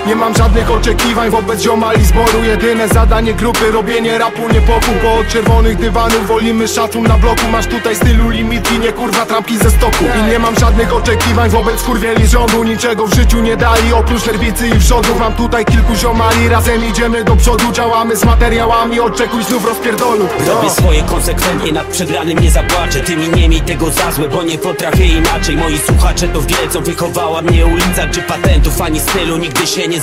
Nie mam żadnych oczekiwań wobec ziomali zboru. Jedyne zadanie grupy, robienie rapu, nie pokój. Bo od czerwonych dywanów wolimy szacun na bloku. Masz tutaj stylu limiti, nie kurwa trampki ze stoku. I nie mam żadnych oczekiwań wobec kurwieli rządu. Niczego w życiu nie dali oprócz nerwicy i wrzodów. Mam tutaj kilku ziomali, razem idziemy do przodu. Działamy z materiałami, oczekuj znów rozpierdolu. Robię swoje konsekwentnie, nad przegranym nie zapłaczę. Ty mi nie miej tego za złe, bo nie potrafię inaczej. Moi słuchacze to wiedzą, wychowała mnie ulica czy patentów, ani stylu nigdy się